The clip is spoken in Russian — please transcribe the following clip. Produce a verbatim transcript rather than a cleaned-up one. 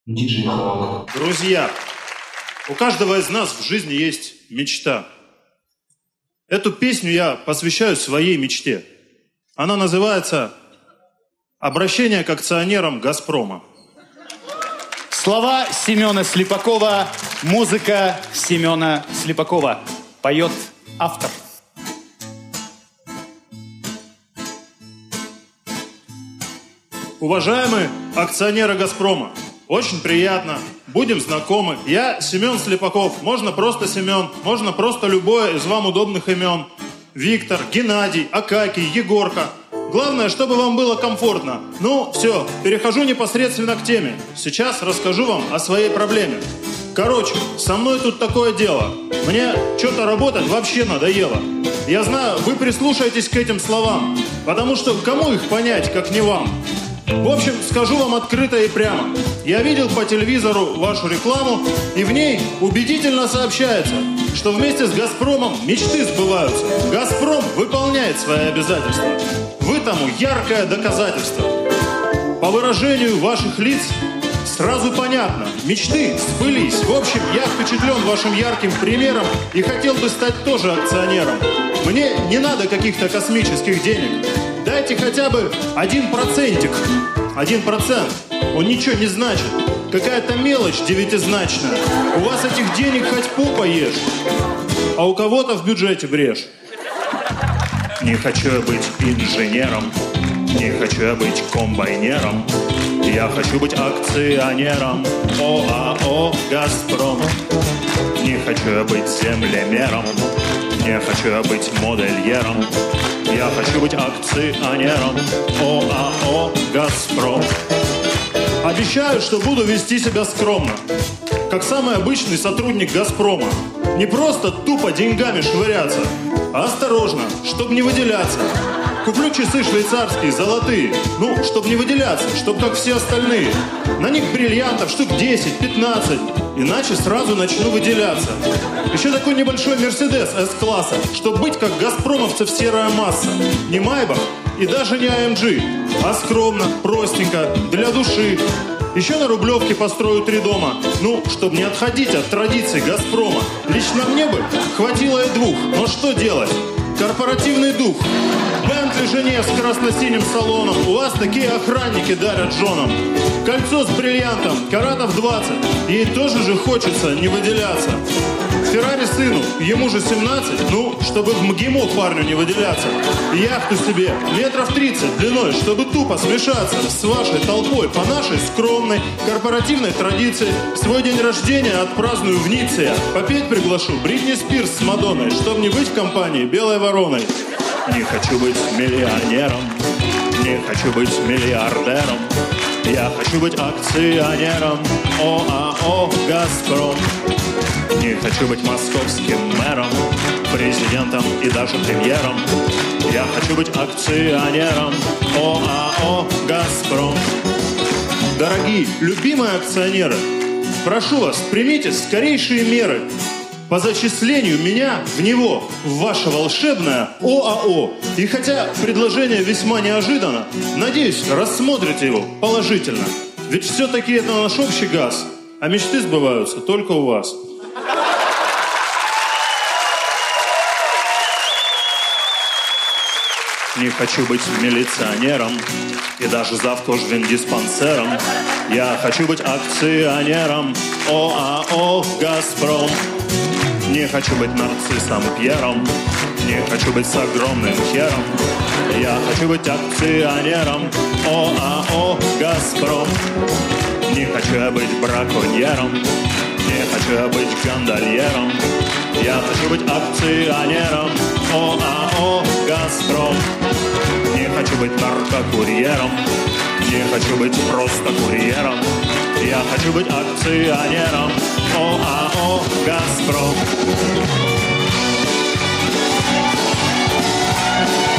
Диджей Хак. Друзья, у каждого из нас в жизни есть мечта. Эту песню я посвящаю своей мечте. Она называется «Обращение к акционерам Газпрома». Слова Семена Слепакова, музыка Семена Слепакова. Поет автор. Уважаемые акционеры «Газпрома», очень приятно, будем знакомы. Я Семен Слепаков, можно просто Семен, можно просто любое из вам удобных имен. Виктор, Геннадий, Акакий, Егорка. Главное, чтобы вам было комфортно. Ну, все, перехожу непосредственно к теме. Сейчас расскажу вам о своей проблеме. Короче, со мной тут такое дело. Мне что-то работать вообще надоело. Я знаю, вы прислушаетесь к этим словам, потому что кому их понять, как не вам? В общем, скажу вам открыто и прямо. Я видел по телевизору вашу рекламу, и в ней убедительно сообщается, что вместе с «Газпромом» мечты сбываются. «Газпром» выполняет свои обязательства. Вы тому яркое доказательство. По выражению ваших лиц сразу понятно, мечты сбылись. В общем, я впечатлен вашим ярким примером и хотел бы стать тоже акционером. Мне не надо каких-то космических денег. Дайте хотя бы один процентик. Один процент. Он ничего не значит. Какая-то мелочь девятизначная. У вас этих денег хоть попа ешь, а у кого-то в бюджете брешь. Не хочу я быть инженером, не хочу я быть комбайнером. Я хочу быть акционером ОАО «Газпром». Не хочу я быть землемером, не хочу я быть модельером. Я хочу быть акционером ОАО «Газпром». Обещаю, что буду вести себя скромно, как самый обычный сотрудник «Газпрома». Не просто тупо деньгами швыряться, а осторожно, чтобы не выделяться. Куплю часы швейцарские, золотые, ну, чтобы не выделяться, чтобы как все остальные. На них бриллиантов штук десять-пятнадцать, иначе сразу начну выделяться. Еще такой небольшой Мерседес С-класса, чтобы быть как газпромовцев серая масса. Не Майбах и даже не А Эм Джи, а скромно, простенько, для души. Еще на Рублевке построю три дома, ну, чтобы не отходить от традиций «Газпрома». Лично мне бы хватило и двух, но что делать? Корпоративный дух. Бентли жене с красно-синим салоном. У вас такие охранники дарят женам. Кольцо с бриллиантом, каратов двадцать. Ей тоже же хочется не выделяться. Феррари сыну, ему же семнадцать. Ну, чтобы в МГИМО парню не выделяться. Яхту себе метров тридцать длиной, чтобы тупо смешаться с вашей толпой по нашей скромной корпоративной традиции. Свой день рождения отпраздную в Ницце. Попеть приглашу Бритни Спирс с Мадонной, чтобы не быть в компании белой вороной. Не хочу быть миллионером, не хочу быть миллиардером. Я хочу быть акционером ОАО «Газпром». Не хочу быть московским мэром, президентом и даже премьером. Я хочу быть акционером ОАО «Газпром». Дорогие, любимые акционеры, прошу вас, примите скорейшие меры по зачислению меня в него, в ваше волшебное ОАО. И хотя предложение весьма неожиданно, надеюсь, рассмотрите его положительно. Ведь все-таки это наш общий газ, а мечты сбываются только у вас. Не хочу быть милиционером и даже завкожвендиспансером. Я хочу быть акционером ОАО «Газпром». Не хочу быть нарциссом Пьером, не хочу быть с огромным хером. Я хочу быть акционером ОАО «Газпром». Не хочу я быть браконьером, не хочу я быть гондольером. Я хочу быть акционером ОАО «Газпром». Не хочу быть наркокурьером, не хочу быть просто курьером. Я хочу быть акционером ОАО «Газпром».